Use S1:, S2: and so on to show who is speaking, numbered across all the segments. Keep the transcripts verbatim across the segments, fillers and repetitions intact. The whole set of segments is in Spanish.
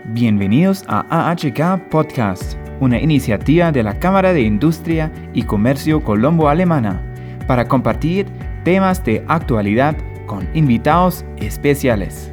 S1: Bienvenidos a A H K Podcast, una iniciativa de la Cámara de Industria y Comercio Colombo-Alemana para compartir temas de actualidad con invitados especiales.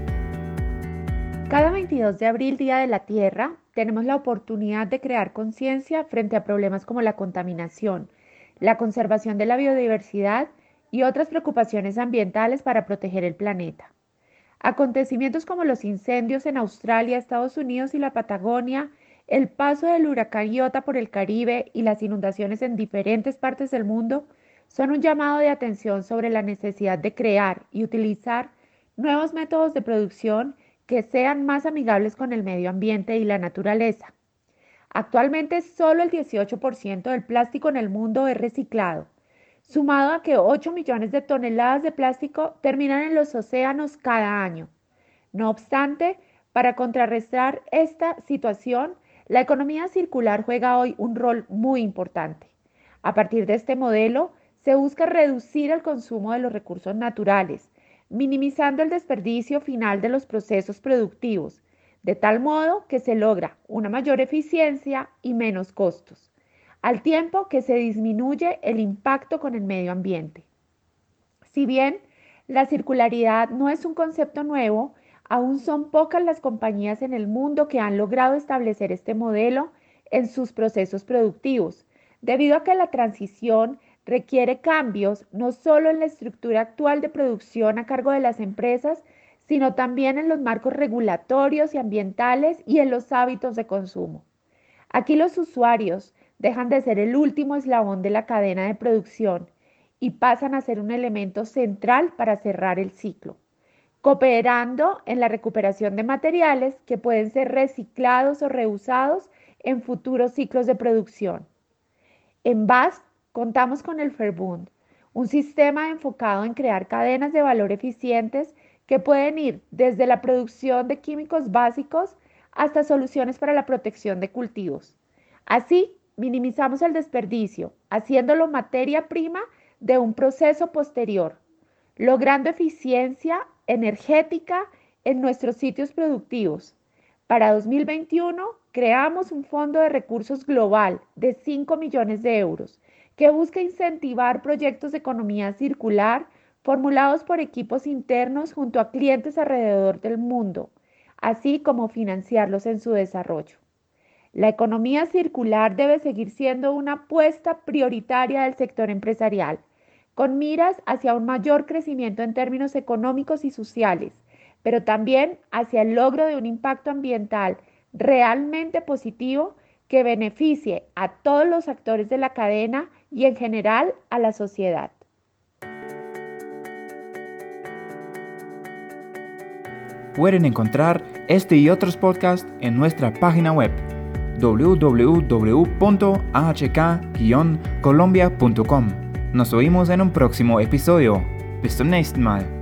S2: Cada veintidós de abril, Día de la Tierra, tenemos la oportunidad de crear conciencia frente a problemas como la contaminación, la conservación de la biodiversidad y otras preocupaciones ambientales para proteger el planeta. Acontecimientos como los incendios en Australia, Estados Unidos y la Patagonia, el paso del huracán Iota por el Caribe y las inundaciones en diferentes partes del mundo son un llamado de atención sobre la necesidad de crear y utilizar nuevos métodos de producción que sean más amigables con el medio ambiente y la naturaleza. Actualmente, solo el dieciocho por ciento del plástico en el mundo es reciclado, sumado a que ocho millones de toneladas de plástico terminan en los océanos cada año. No obstante, para contrarrestar esta situación, la economía circular juega hoy un rol muy importante. A partir de este modelo, se busca reducir el consumo de los recursos naturales, minimizando el desperdicio final de los procesos productivos, de tal modo que se logra una mayor eficiencia y menos costos, al tiempo que se disminuye el impacto con el medio ambiente. Si bien la circularidad no es un concepto nuevo, aún son pocas las compañías en el mundo que han logrado establecer este modelo en sus procesos productivos, debido a que la transición requiere cambios no solo en la estructura actual de producción a cargo de las empresas, sino también en los marcos regulatorios y ambientales y en los hábitos de consumo. Aquí los usuarios dejan de ser el último eslabón de la cadena de producción y pasan a ser un elemento central para cerrar el ciclo, cooperando en la recuperación de materiales que pueden ser reciclados o reusados en futuros ciclos de producción. En B A S contamos con el Verbund, un sistema enfocado en crear cadenas de valor eficientes que pueden ir desde la producción de químicos básicos hasta soluciones para la protección de cultivos. Así, minimizamos el desperdicio, haciéndolo materia prima de un proceso posterior, logrando eficiencia energética en nuestros sitios productivos. Para dos mil veintiuno, creamos un fondo de recursos global de cinco millones de euros que busca incentivar proyectos de economía circular formulados por equipos internos junto a clientes alrededor del mundo, así como financiarlos en su desarrollo. La economía circular debe seguir siendo una apuesta prioritaria del sector empresarial, con miras hacia un mayor crecimiento en términos económicos y sociales, pero también hacia el logro de un impacto ambiental realmente positivo que beneficie a todos los actores de la cadena y en general a la sociedad.
S1: Pueden encontrar este y otros podcasts en nuestra página web w w w punto a h k guion colombia punto com. Nos oímos en un próximo episodio. Bis zum nächsten Mal.